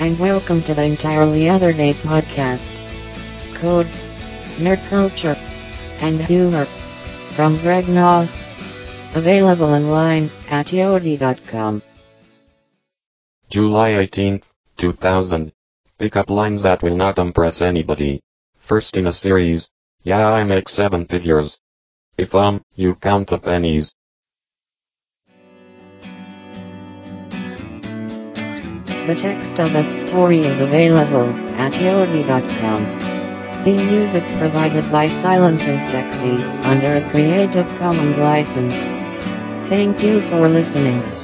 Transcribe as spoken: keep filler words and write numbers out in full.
and welcome to the Entirely Other Day podcast. Code, nerd culture, and humor from Greg Noss. Available online at yodi dot com. July eighteenth, two thousand. Pick up lines that will not impress anybody. First in a series. Yeah, I make seven figures. If um, you count the pennies. The text of the story is available at yodi dot com. Theme music provided by Silence is Sexy under a Creative Commons license. Thank you for listening.